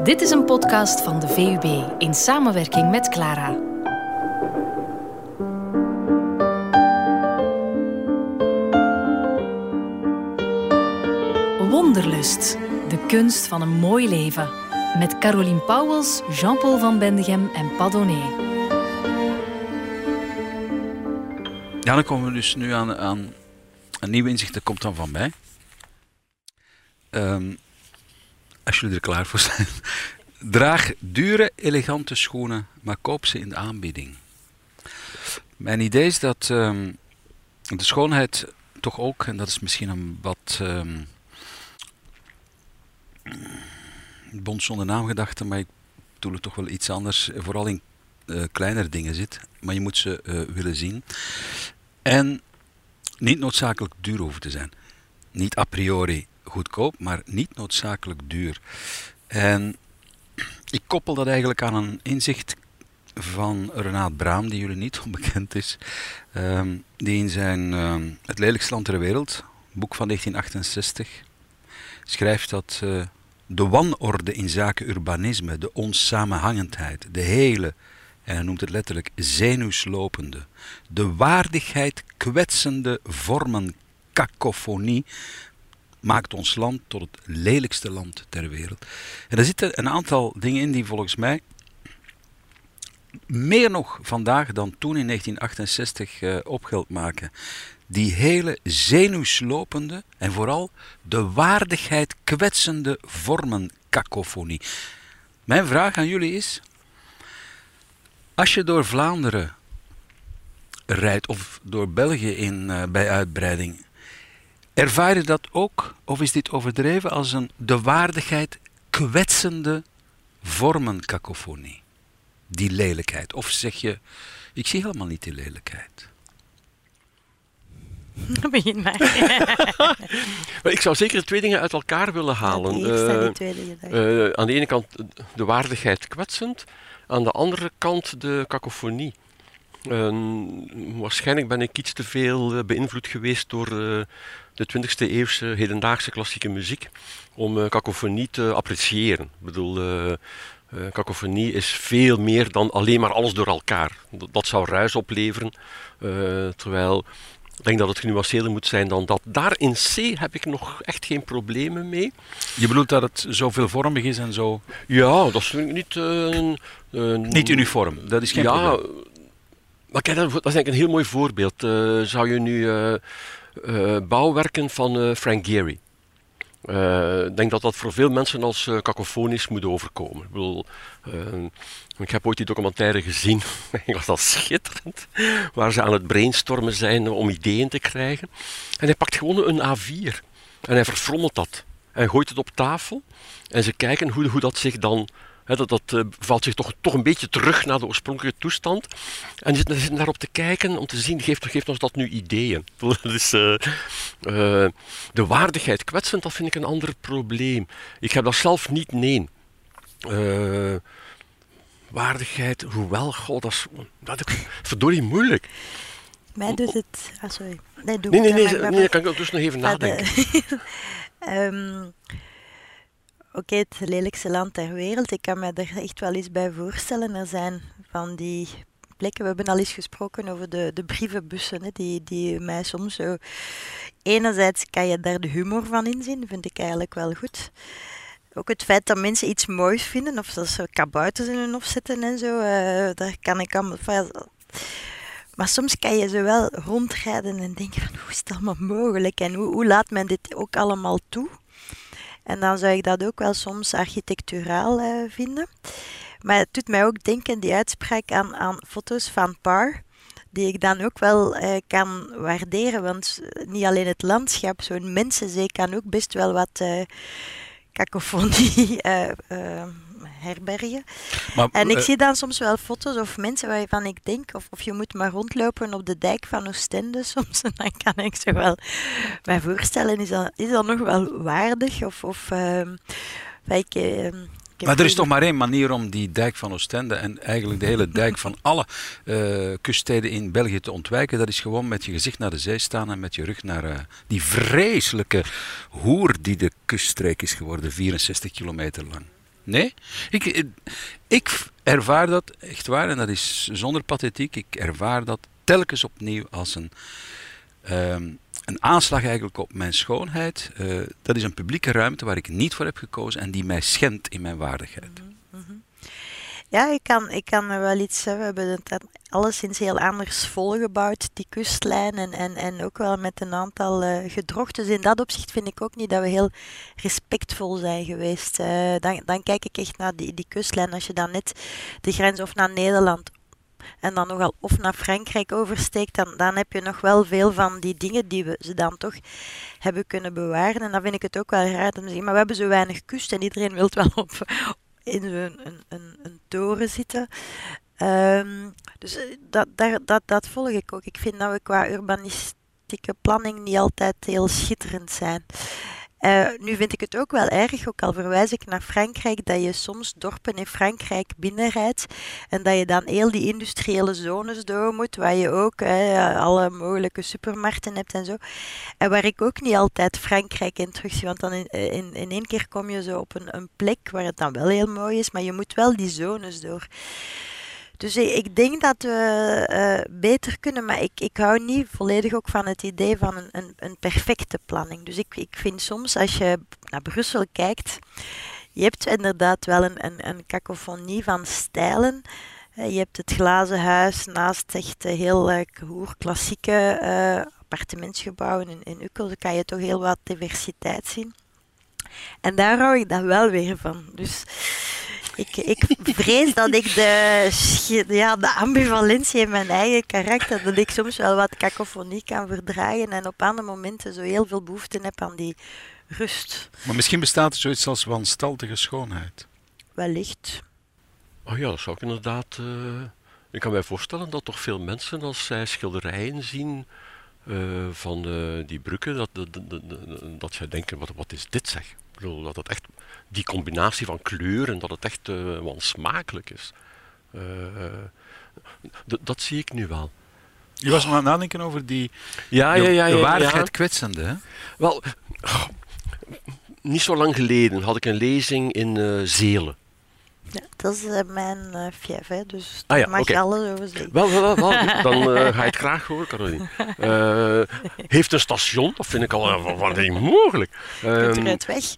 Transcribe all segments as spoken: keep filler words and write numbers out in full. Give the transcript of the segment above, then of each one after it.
Dit is een podcast van de V U B in samenwerking met Clara. Wonderlust, de kunst van een mooi leven. Met Caroline Pauwels, Jean-Paul van Bendegem en Padonnet. Ja, dan komen we dus nu aan, aan een nieuw inzicht, dat komt dan van mij. Um, als jullie er klaar voor zijn. Draag dure, elegante schoenen, maar koop ze in de aanbieding. Mijn idee is dat um, de schoonheid toch ook, en dat is misschien een wat um, bond zonder naamgedachte, maar ik bedoel het toch wel iets anders, vooral in uh, kleinere dingen zit, maar je moet ze uh, willen zien. En niet noodzakelijk duur hoeven te zijn. Niet a priori goedkoop, maar niet noodzakelijk duur. En ik koppel dat eigenlijk aan een inzicht van Renaat Braam, die jullie niet onbekend is. Um, die in zijn um, Het lelijkste land ter wereld, boek van negentien achtenzestig, schrijft dat uh, de wanorde in zaken urbanisme, de onsamenhangendheid, de hele, en hij noemt het letterlijk, zenuwslopende, de waardigheid kwetsende vormen kakofonie, maakt ons land tot het lelijkste land ter wereld. En er zitten een aantal dingen in die volgens mij meer nog vandaag dan toen in negentien achtenzestig uh, opgeld maken. Die hele zenuwslopende en vooral de waardigheid kwetsende vormen kakofonie. Mijn vraag aan jullie is, als je door Vlaanderen rijdt of door België in, uh, bij uitbreiding, ervaar je dat ook, of is dit overdreven, als een de waardigheid kwetsende vormen-kakofonie? Die lelijkheid. Of zeg je, ik zie helemaal niet die lelijkheid. Begin maar. Ik zou zeker twee dingen uit elkaar willen halen. Ja, die uh, die tweede uh, aan de ene kant de waardigheid kwetsend, aan de andere kant de kakofonie. Uh, waarschijnlijk ben ik iets te veel uh, beïnvloed geweest door uh, de twintigste eeuwse hedendaagse klassieke muziek om uh, kakofonie te appreciëren. Ik bedoel, uh, uh, kakofonie is veel meer dan alleen maar alles door elkaar. Dat, dat zou ruis opleveren, uh, terwijl ik denk dat het genuanceerder moet zijn dan dat. Daar in C heb ik nog echt geen problemen mee. Je bedoelt dat het zo veelvormig is en zo? Ja, dat is niet... Uh, uh, niet uniform, dat is geen ja, probleem. Maar kijk, dat is eigenlijk een heel mooi voorbeeld. Uh, zou je nu uh, uh, bouwwerken van uh, Frank Gehry. Uh, ik denk dat dat voor veel mensen als uh, kakofonisch moet overkomen. Ik bedoel, uh, ik heb ooit die documentaire gezien, ik was dat schitterend, waar ze aan het brainstormen zijn om ideeën te krijgen. En hij pakt gewoon een A vier en hij verfrommelt dat. En gooit het op tafel en ze kijken hoe, hoe dat zich dan... He, dat dat uh, valt zich toch, toch een beetje terug naar de oorspronkelijke toestand. En zitten zit daarop te kijken om te zien, geeft, geeft ons dat nu ideeën. Dus, uh, uh, de waardigheid kwetsend, dat vind ik een ander probleem. Ik heb dat zelf niet, nee. Uh, waardigheid, hoewel, god, dat is, dat is verdorie moeilijk. Mij doet het... Ah, sorry. Nee, doe nee, nee, nee, nee, nee, nee, kan ik dus nog even nadenken. um, Oké, okay, het lelijkste land ter wereld. Ik kan me er echt wel eens bij voorstellen. Er zijn van die plekken, we hebben al eens gesproken over de, de brievenbussen, hè, die, die mij soms zo... Enerzijds kan je daar de humor van inzien, vind ik eigenlijk wel goed. Ook het feit dat mensen iets moois vinden, of dat ze kabouters in hun hof zetten en zo, uh, daar kan ik allemaal... Maar soms kan je zo wel rondrijden en denken van, hoe is het allemaal mogelijk? En hoe, hoe laat men dit ook allemaal toe? En dan zou ik dat ook wel soms architecturaal uh, vinden. Maar het doet mij ook denken, die uitspraak, aan, aan foto's van Parr, die ik dan ook wel uh, kan waarderen. Want niet alleen het landschap, zo'n mensenzee kan ook best wel wat uh, kakofonie uh, uh, herbergen. Maar, en ik uh, zie dan soms wel foto's of mensen waarvan ik denk, of, of je moet maar rondlopen op de dijk van Oostende soms, en dan kan ik zo wel mij voorstellen, is dat, is dat nog wel waardig? Of, of uh, ik, uh, maar er is toch maar één manier om die dijk van Oostende en eigenlijk de hele dijk van alle uh, kuststeden in België te ontwijken. Dat is gewoon met je gezicht naar de zee staan en met je rug naar uh, die vreselijke hoer die de kuststreek is geworden, vierenzestig kilometer lang. Nee? Ik, ik ervaar dat echt waar, en dat is zonder pathetiek, ik ervaar dat telkens opnieuw als een, um, een aanslag eigenlijk op mijn schoonheid. Uh, dat is een publieke ruimte waar ik niet voor heb gekozen en die mij schendt in mijn waardigheid. Mm-hmm. Ja, ik kan, ik kan er wel iets zeggen. We hebben het alleszins heel anders volgebouwd, die kustlijn. En, en, en ook wel met een aantal uh, gedrochten. Dus in dat opzicht vind ik ook niet dat we heel respectvol zijn geweest. Uh, dan, dan kijk ik echt naar die, die kustlijn. Als je dan net de grens of naar Nederland en dan nogal of naar Frankrijk oversteekt, dan, dan heb je nog wel veel van die dingen die we ze dan toch hebben kunnen bewaren. En dan vind ik het ook wel raar om te zeggen, maar we hebben zo weinig kust en iedereen wil wel op... in een, een, een, een toren zitten. Um, dus dat, dat, dat, dat volg ik ook. Ik vind dat we qua urbanistieke planning niet altijd heel schitterend zijn. Uh, nu vind ik het ook wel erg, ook al verwijs ik naar Frankrijk, dat je soms dorpen in Frankrijk binnenrijdt en dat je dan heel die industriële zones door moet, waar je ook uh, alle mogelijke supermarkten hebt en zo. En waar ik ook niet altijd Frankrijk in terugzie, want dan in, in, in één keer kom je zo op een, een plek waar het dan wel heel mooi is, maar je moet wel die zones door. Dus ik denk dat we uh, beter kunnen, maar ik, ik hou niet volledig ook van het idee van een, een, een perfecte planning. Dus ik, ik vind soms, als je naar Brussel kijkt, je hebt inderdaad wel een, een, een cacophonie van stijlen. Uh, je hebt het glazen huis naast echt heel uh, klassieke uh, appartementsgebouwen in, in Uckel. Dan kan je toch heel wat diversiteit zien. En daar hou ik dan wel weer van. Dus... Ik, ik vrees dat ik de, ja, de ambivalentie in mijn eigen karakter, dat ik soms wel wat cacophonie kan verdragen en op andere momenten zo heel veel behoefte heb aan die rust. Maar misschien bestaat er zoiets als wanstaltige schoonheid. Wellicht. Oh ja, dat zou ik inderdaad... Uh, ik kan mij voorstellen dat toch veel mensen, als zij schilderijen zien uh, van uh, die bruggen, dat, dat, dat, dat, dat zij denken, wat, wat is dit zeg? Ik bedoel, dat het echt... die combinatie van kleuren, dat het echt uh, wansmakelijk is. Uh, d- dat zie ik nu wel. Je was maar aan het nadenken over die ja, ja, ja, ja, de waardigheid ja. kwetsende, hè? Wel, oh, niet zo lang geleden had ik een lezing in uh, Zelen. Ja, dat is uh, mijn uh, fief, hè, dus ah, daar ja, mag okay. je alles over zeggen. Wel, wel, wel, wel. Dan uh, ga je het graag horen, Caroline. Uh, heeft een station, dat vind ik al uh, wat niet mogelijk. Um, je rijdt weg.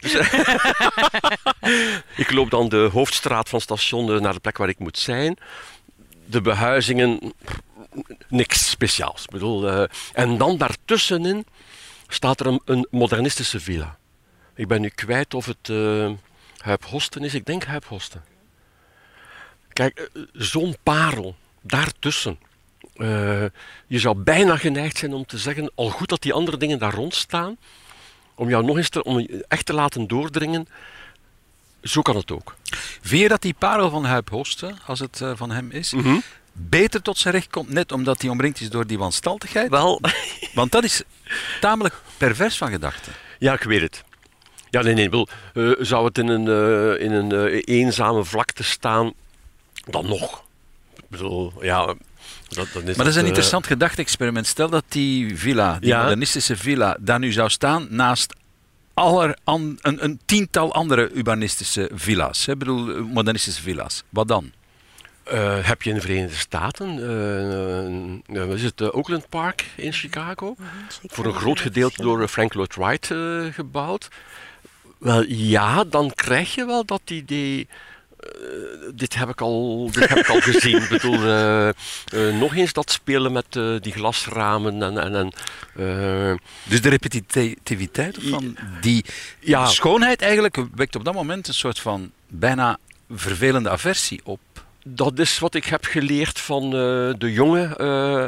Ik loop dan de hoofdstraat van het station uh, naar de plek waar ik moet zijn. De behuizingen, niks speciaals. Ik bedoel, uh, en dan daartussenin staat er een, een modernistische villa. Ik ben nu kwijt of het uh, Huip-Hosten is. Ik denk Huip-Hosten. Kijk, zo'n parel, daartussen. Uh, je zou bijna geneigd zijn om te zeggen, al goed dat die andere dingen daar rond staan, om jou nog eens te, om je echt te laten doordringen, zo kan het ook. Vind je dat die parel van Huip-Hosten, als het uh, van hem is, mm-hmm. beter tot zijn recht komt, net omdat hij omringd is door die wanstaltigheid? Wel. Want dat is tamelijk pervers van gedachten. Ja, ik weet het. Ja, nee, nee. Wel, uh, zou het in een, uh, in een uh, eenzame vlakte staan, dan nog. Ik bedoel, ja... Dat, dan is maar dat is een uh, interessant gedachte-experiment. Stel dat die villa, die ja? modernistische villa, daar nu zou staan naast aller an, een, een tiental andere urbanistische villa's. Ik bedoel, modernistische villa's. Wat dan? Uh, heb je in de Verenigde Staten, uh, uh, is het uh, Oakland Park in Chicago, mm-hmm, voor een groot gedeelte door Frank Lloyd Wright uh, gebouwd. Wel ja, dan krijg je wel dat idee... Uh, dit heb ik al, dit heb ik al gezien. Ik bedoel, uh, uh, nog eens dat spelen met uh, die glasramen en... en, en uh, dus de repetitiviteit van die ja. schoonheid eigenlijk wekt op dat moment een soort van bijna vervelende aversie op. Dat is wat ik heb geleerd van uh, de jonge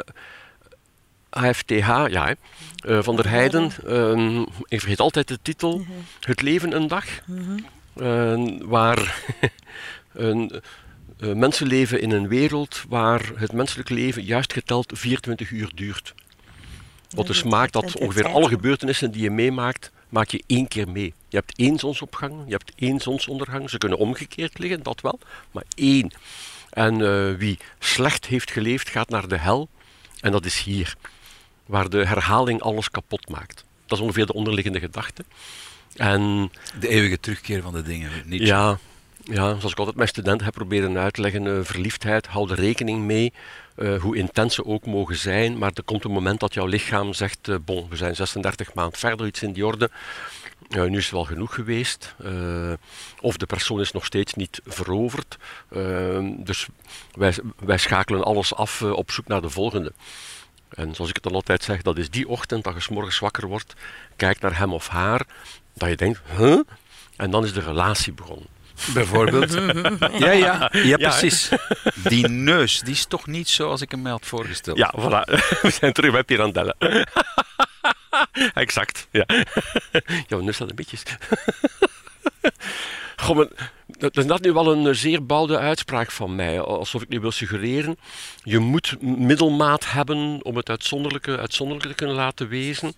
uh, H F T H, ja, uh, van der Heijden. Uh, ik vergeet altijd de titel, mm-hmm. Het leven een dag. Mm-hmm. Uh, waar een, uh, mensen leven in een wereld waar het menselijk leven juist geteld vierentwintig uur duurt. Wat dus maakt dat ongeveer alle gebeurtenissen die je meemaakt, maak je één keer mee. Je hebt één zonsopgang, je hebt één zonsondergang. Ze kunnen omgekeerd liggen, dat wel, maar één. En uh, wie slecht heeft geleefd, gaat naar de hel. En dat is hier, waar de herhaling alles kapot maakt. Dat is ongeveer de onderliggende gedachte. En, de eeuwige terugkeer van de dingen, niet? Ja, Ja, zoals ik altijd mijn studenten heb proberen uit te leggen, uh, verliefdheid, hou er rekening mee, uh, hoe intens ze ook mogen zijn, maar er komt een moment dat jouw lichaam zegt, uh, bon, we zijn zesendertig maanden verder, iets in die orde, uh, nu is het wel genoeg geweest, uh, of de persoon is nog steeds niet veroverd, uh, dus wij, wij schakelen alles af uh, op zoek naar de volgende. En zoals ik het dan altijd zeg, dat is die ochtend dat je 's morgens wakker wordt, kijk naar hem of haar, dat je denkt, huh? En dan is de relatie begonnen. Bijvoorbeeld. ja, ja, ja, precies. Die neus, die is toch niet zoals ik hem mij had voorgesteld. Ja, voilà. We zijn terug bij Pirandello. Exact, ja. Jouw neus staat een beetje... Goh, maar, dat is dat nu wel een zeer bouwde uitspraak van mij. Alsof ik nu wil suggereren, je moet middelmaat hebben om het uitzonderlijke uitzonderlijke te kunnen laten wezen.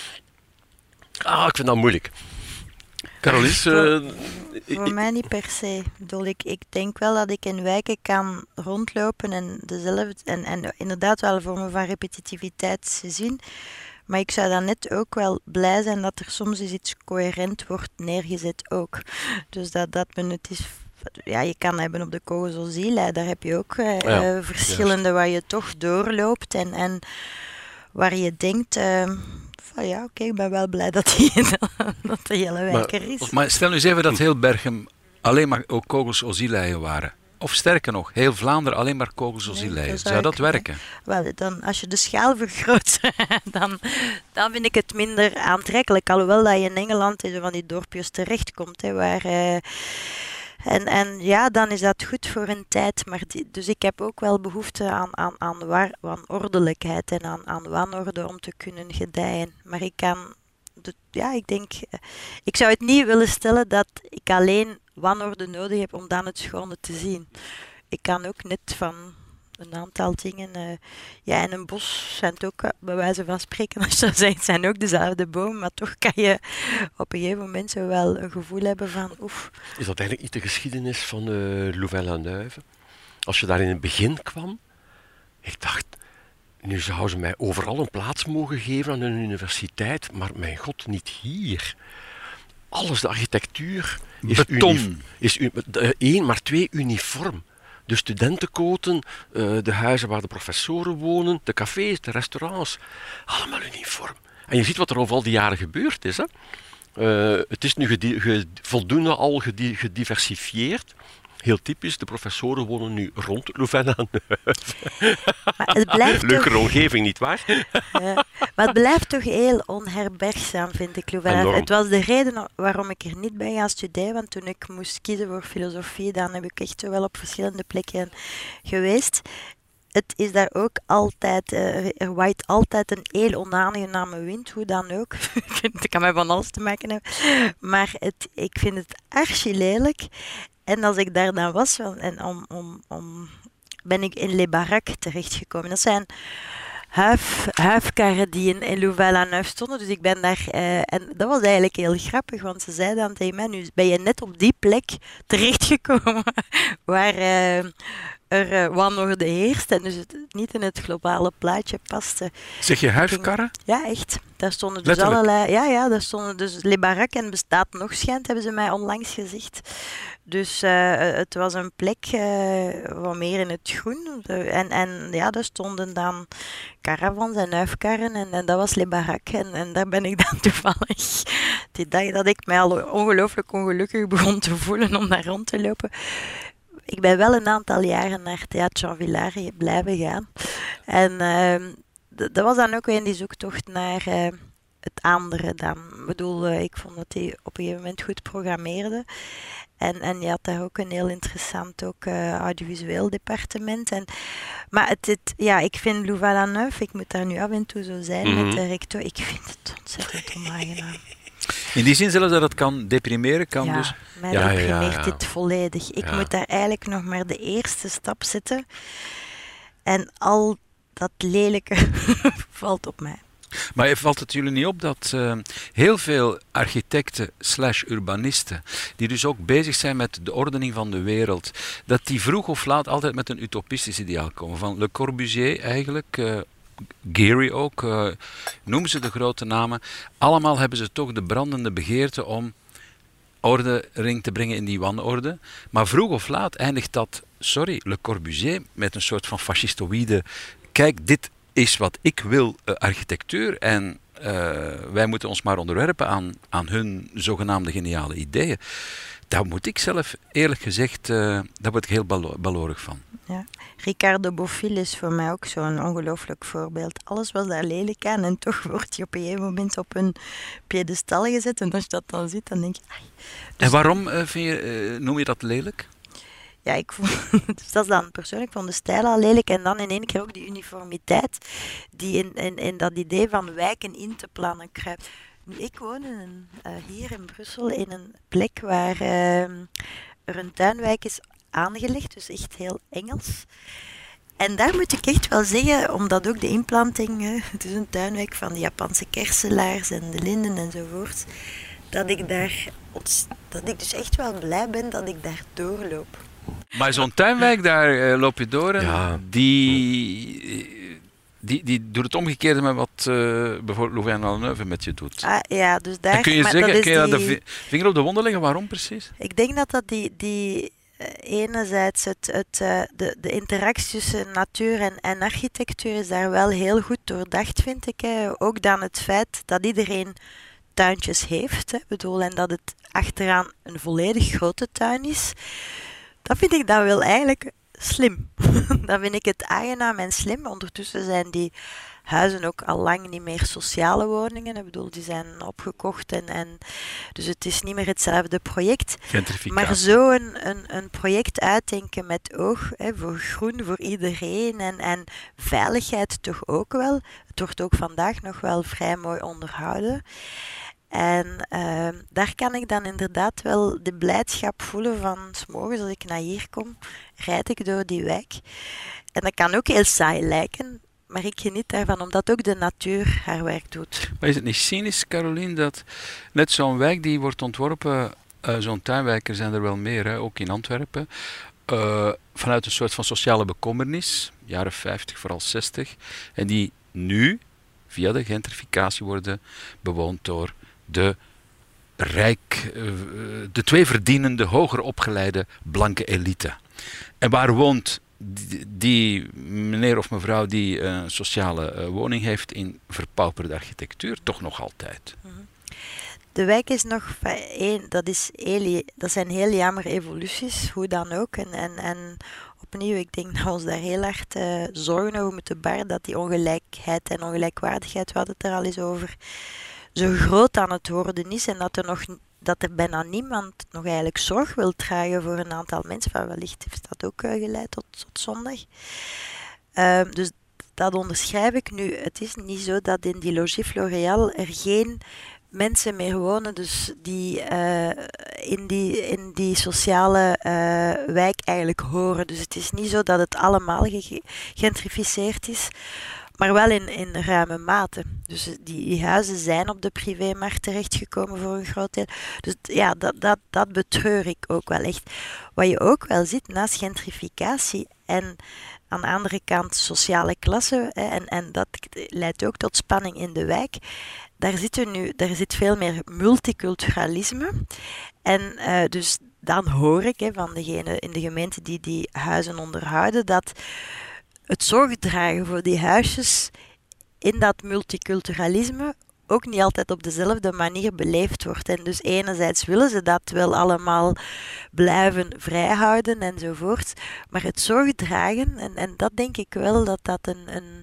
Ah, ik vind dat moeilijk. Caroline? Voor, uh, voor ik, mij niet per se. Bedoel, ik, ik denk wel dat ik in wijken kan rondlopen en, dezelfde, en, en inderdaad wel vormen van repetitiviteit zien. Maar ik zou dan net ook wel blij zijn dat er soms eens iets coherent wordt neergezet ook. Dus dat, dat men het is... Ja, je kan hebben op de Kogels-Ozile, daar heb je ook uh, ja, verschillende juist. Waar je toch doorloopt en, en waar je denkt... Uh, van ja, oké, okay, ik ben wel blij dat die dat de hele wijk er is. Maar stel nu eens even dat heel Berchem alleen maar ook Kogels-Ozile waren. Of sterker nog, heel Vlaanderen alleen maar Kogels-Ozile. Nee, zou, zou dat ik, werken? Wel, dan, als je de schaal vergroot, dan, dan vind ik het minder aantrekkelijk. Alhoewel dat je in Engeland in van die dorpjes terechtkomt, hè, waar... Uh, En, en ja, dan is dat goed voor een tijd. Maar die, dus ik heb ook wel behoefte aan, aan, aan, waar, aan ordelijkheid en aan, aan wanorde om te kunnen gedijen. Maar ik kan, de, ja, ik denk, ik zou het niet willen stellen dat ik alleen wanorde nodig heb om dan het schone te zien. Ik kan ook net van een aantal dingen, uh, ja, in een bos zijn het ook, bij wijze van spreken, als je dat zegt, zijn ook dezelfde bomen, maar toch kan je op een gegeven moment zo wel een gevoel hebben van, oef. Is dat eigenlijk niet de geschiedenis van uh, Louvain-la-Neuve? Als je daar in het begin kwam, ik dacht, nu zouden ze mij overal een plaats mogen geven aan een universiteit, maar mijn god, niet hier. Alles, de architectuur is, beton. Is uh, één, maar twee, uniform. De studentenkoten, uh, de huizen waar de professoren wonen, de cafés, de restaurants. Allemaal uniform. En je ziet wat er over al die jaren gebeurd is. Hè? Uh, het is nu gedi- ge- voldoende al gedi- gediversifieerd. Heel typisch, de professoren wonen nu rond Louvain-la-Neuve. Leuke toch... omgeving, nietwaar? Uh, maar het blijft toch heel onherbergzaam, vind ik, Louvain-la-Neuve. Het was de reden waarom ik er niet ben gaan studeren, want toen ik moest kiezen voor filosofie, dan heb ik echt wel op verschillende plekken geweest. Het is daar ook altijd, uh, er waait altijd een heel onaangename wind, hoe dan ook. Het kan met van alles te maken hebben. Maar het, ik vind het archi-lelijk. En als ik daar dan was, en om, om, om, ben ik in Les Baraques terechtgekomen. Dat zijn huif, huifkarren die in, in Louvain-la-Neuve stonden. Dus ik ben daar... Uh, en dat was eigenlijk heel grappig, want ze zeiden dan tegen mij, nu ben je net op die plek terechtgekomen waar... Uh, er uh, wanorde heerst en dus het niet in het globale plaatje paste. Zeg je huifkarren? Ja, echt. Daar stonden dus Letterlijk? allerlei... Ja, ja, daar stonden dus Les Baraques en bestaat nog schijnt, hebben ze mij onlangs gezegd. Dus uh, het was een plek uh, wat meer in het groen. En, en ja, daar stonden dan caravans en huifkarren en, en dat was Les Baraques. En, en daar ben ik dan toevallig die dag dat ik mij al ongelooflijk ongelukkig begon te voelen om daar rond te lopen. Ik ben wel een aantal jaren naar Théâtre Jean Villard blijven gaan. En uh, d- dat was dan ook weer die zoektocht naar uh, het andere dan. Ik bedoel, uh, ik vond dat hij op een gegeven moment goed programmeerde. En, en je had daar ook een heel interessant ook, uh, audiovisueel departement. En, maar het, het, ja, ik vind Louvain-la-Neuve, ik moet daar nu af en toe zo zijn mm-hmm. met de rector, ik vind het ontzettend onaangenaam. In die zin zelfs dat het kan deprimeren, kan ja, dus... mij ja, deprimeert ja, ja. dit volledig. Ik ja. moet daar eigenlijk nog maar de eerste stap zetten. En al dat lelijke valt op mij. Maar valt het jullie niet op dat uh, heel veel architecten slash urbanisten, die dus ook bezig zijn met de ordening van de wereld, dat die vroeg of laat altijd met een utopistisch ideaal komen? Van Le Corbusier eigenlijk... Uh, Gehry ook, uh, noem ze de grote namen. Allemaal hebben ze toch de brandende begeerte om ordening te brengen in die wanorde. Maar vroeg of laat eindigt dat, sorry, Le Corbusier, met een soort van fascistoïde, kijk, dit is wat ik wil, uh, architectuur, en uh, wij moeten ons maar onderwerpen aan, aan hun zogenaamde geniale ideeën. Daar moet ik zelf, eerlijk gezegd, uh, daar word ik heel balo- balorig van. Ja. Riccardo Bofill is voor mij ook zo'n ongelooflijk voorbeeld. Alles was daar lelijk aan en toch wordt hij op een gegeven moment op een piedestal gezet. En als je dat dan ziet, dan denk je... Ai. Dus en waarom uh, vind je, uh, noem je dat lelijk? Ja, ik vond, dus dat is dan persoonlijk, van de stijl al lelijk. En dan in één keer ook die uniformiteit die in, in, in dat idee van wijken in te plannen kruipt. Nu, ik woon in, uh, hier in Brussel in een plek waar uh, er een tuinwijk is aangelegd, dus echt heel Engels. En daar moet ik echt wel zeggen, omdat ook de inplanting, uh, het is een tuinwijk van de Japanse kerselaars en de linden enzovoort, dat ik daar, dat ik dus echt wel blij ben dat ik daar doorloop. Maar zo'n tuinwijk, daar uh, loop je door en ja. die... Die, die doet het omgekeerde met wat uh, bijvoorbeeld Louvain-la-Neuve met je doet. Ah, ja, dus daar... En kun je, maar zeggen, dat kun je die... dat de vinger op de wonden leggen? Waarom precies? Ik denk dat dat die... die enerzijds het, het, uh, de, de interactie tussen natuur en, en architectuur is daar wel heel goed doordacht, vind ik. Hè. Ook dan het feit dat iedereen tuintjes heeft, hè, bedoel, en dat het achteraan een volledig grote tuin is. Dat vind ik dan wel eigenlijk slim. Dan vind ik het aangenaam en slim. Ondertussen zijn die huizen ook al lang niet meer sociale woningen. Ik bedoel, die zijn opgekocht en, en dus het is niet meer hetzelfde project. Gentrificatie. Maar zo een, een, een project uitdenken met oog hè, voor groen, voor iedereen en, en veiligheid toch ook wel. Het wordt ook vandaag nog wel vrij mooi onderhouden. En uh, daar kan ik dan inderdaad wel de blijdschap voelen van 's morgens als ik naar hier kom, rijd ik door die wijk. En dat kan ook heel saai lijken, maar ik geniet daarvan omdat ook de natuur haar werk doet. Maar is het niet cynisch, Caroline, dat net zo'n wijk die wordt ontworpen, uh, zo'n tuinwijk, er zijn er wel meer, hè, ook in Antwerpen, uh, vanuit een soort van sociale bekommernis, jaren vijftig, vooral zestig, en die nu, via de gentrificatie, worden bewoond door de rijk, uh, de twee verdienende, hoger opgeleide blanke elite. En waar woont die, die meneer of mevrouw die een sociale uh, woning heeft in verpauperde architectuur? Toch nog altijd. De wijk is nog, dat, is heel, dat zijn heel jammer evoluties, hoe dan ook. En, en, en opnieuw, ik denk dat we ons daar heel hard uh, zorgen over moeten baren, dat die ongelijkheid en ongelijkwaardigheid, we hadden het er al eens over, zo groot aan het worden is en dat er, nog, dat er bijna niemand nog eigenlijk zorg wil dragen voor een aantal mensen. Van wellicht heeft dat ook uh, geleid tot, tot zondag. Uh, dus dat onderschrijf ik nu. Het is niet zo dat in die Logis Floréal er geen mensen meer wonen, dus die uh, in, die in die sociale uh, wijk eigenlijk horen. Dus het is niet zo dat het allemaal gegentrificeerd is, maar wel in, in ruime mate. Dus die, die huizen zijn op de privémarkt terechtgekomen voor een groot deel. Dus ja, dat, dat, dat betreur ik ook wel echt. Wat je ook wel ziet naast gentrificatie en aan de andere kant sociale klasse, hè, en, en dat leidt ook tot spanning in de wijk. Daar zit, er nu, daar zit veel meer multiculturalisme. En uh, dus dan hoor ik hè, van degene in de gemeente die die huizen onderhouden, dat het zorgdragen voor die huisjes in dat multiculturalisme ook niet altijd op dezelfde manier beleefd wordt. En dus enerzijds willen ze dat wel allemaal blijven vrijhouden enzovoort, maar het zorgdragen, en, en dat denk ik wel dat dat een, een,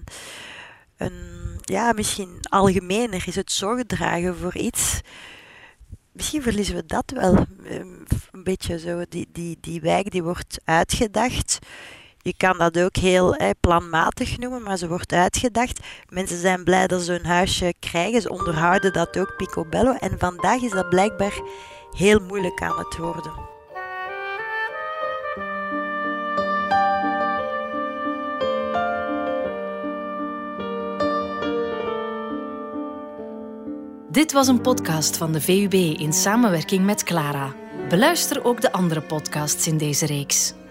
een ja, misschien algemener is, het zorgdragen voor iets. Misschien verliezen we dat wel. Een beetje zo, die, die, die wijk die wordt uitgedacht. Je kan dat ook heel hè, planmatig noemen, maar ze wordt uitgedacht. Mensen zijn blij dat ze een huisje krijgen. Ze onderhouden dat ook picobello. En vandaag is dat blijkbaar heel moeilijk aan het worden. Dit was een podcast van de V U B in samenwerking met Clara. Beluister ook de andere podcasts in deze reeks.